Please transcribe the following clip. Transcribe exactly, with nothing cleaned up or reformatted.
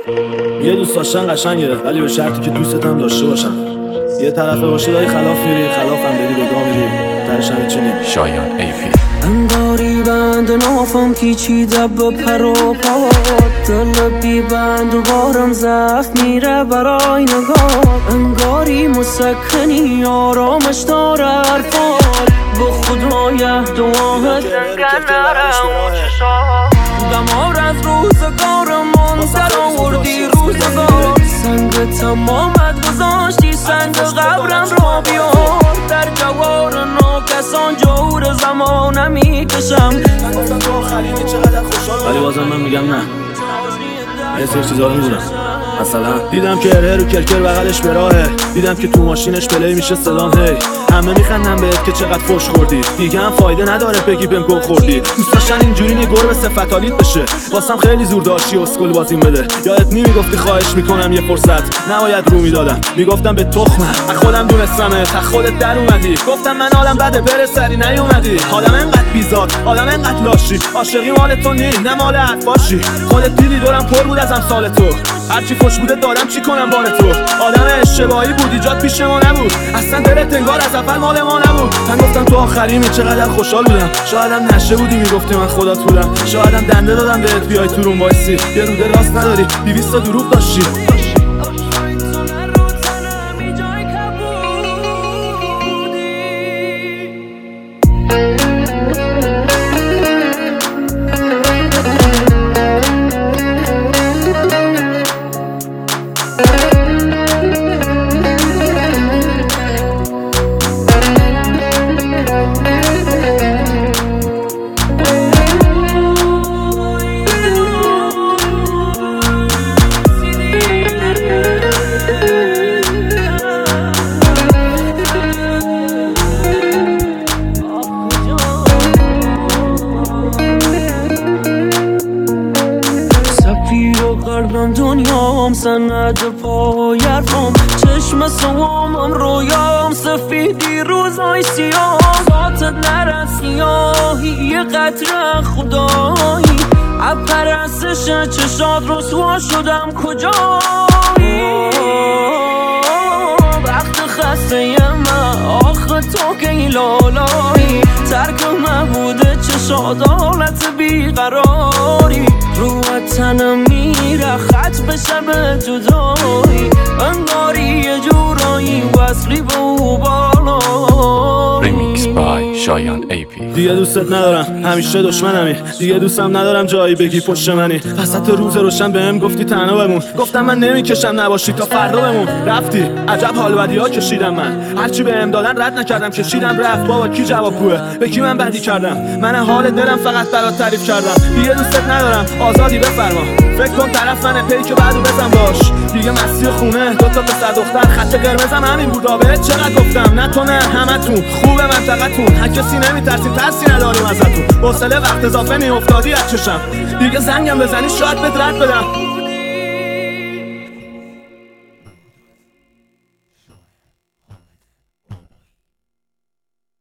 یه دوست داشتن قشنگه، ولی به شرطی که دوستت هم داشته باشن. یه طرفه باشه داری خلاف میری، خلاف هم بری بگاه میری، ترش هم هیچی نیم. شایان ایپی. انگاری بند نافم پیچیده به پر و پات، دل بی بند و بارم زخم میره برای نگاه. انگاری مسکنی آرامش داره حرفات، به خدای دعاهت دنگن نرم و چشات. دمار از روزگارمون در آوردی روزگار، سنگ تمامت گذاشتی سنگ قبرم را بیار. در جوار ناکسان جور زمانم میکشم، ولی بازم من میگم نه. یه سری چیزا رو میدونم. مثلا دیدم که هر رو کرکر بغلش به راهه، دیدم که تو ماشینش پلی میشه سلام هی. همه میخندن بهت که چقدر فوش خوردی، دیگه هم فایده نداره بگی بهم گو خوردی. دوست داشتن اینجوری نی گربه صفتالیت بشه، واسم خیلی زور داشتی اسکل بازیم بده. یادت نمیگفتی خواهش میکنم یه فرصت، نباید رو میدادم میگفتم به تخمم. من خودم دونستمه تا خودت در اومدی، گفتم من حالم بده بره سری نیومدی. آدم انقدر بیزاد، آدم انقدر لاشی، عاشقی مال تو نی نه مال عطاشی. خودت دیدی دورم پر بود از امثال تو، هرچی خوش بوده دادم چی کنم بار تو. آدم اشتباهی بودی جات پیش ما نبود، اصلا دلت انگار از اول مال ما نبود. من گفتم تو آخریمی چقدر خوشحال بودم، شایدم نشه بودی میگفتی من خدا طولم. شایدم دنده دادم بهت بیای تو روم وایسی، یه روده راست نداری دویست تا دروغ داشتی. قلبم دنیام سند پای حرفم، چشم سوامم رویام سفیدی روزای سیاه. ذاتت نرد سیاهی یه قطره خدایی، اپرستش چشات رسوا شدم کجایی. وقت خسته من آخه تو که این لالایی، ترک مبوده چشات حالت بیقراری. رو تنم میره خط به شب جدایی، انگاری یه جورایی وصلی به او بالایی. ریمیکس بای شایان ایپی. دیگه دوستت ندارم همیشه دشمنمی، دیگه دوستم ندارم جایی بگی پشت منی. وسط روز روشن بهم گفتی تنها بمون، گفتم من نمیکشم نباشی تا فردا بمون. رفتی عجب حال بدی ها کشیدم من، هرچی بهم دادن رد نکردم کشیدم رفت. بابا کی جواب کوه به کی من بدی کردم؟ من حال دلم فقط برات تعریف کردم. دیگه دوستت ندارم آزادی بفرما، فکر کن طرف منه پی که بعدو بزن باش. دیگه مستی خونه دو تا پسر دختر، خط قرمزم همین بودا بهت چقدر گفتم. نه تو نه همتون خوبه منطقتون، هر کسی نمیترسیم ترسی نداریم ازتون. حوصله وقت اضافه میافتادی از چشم، دیگه زنگم بزنی شاید بهت رد بدم.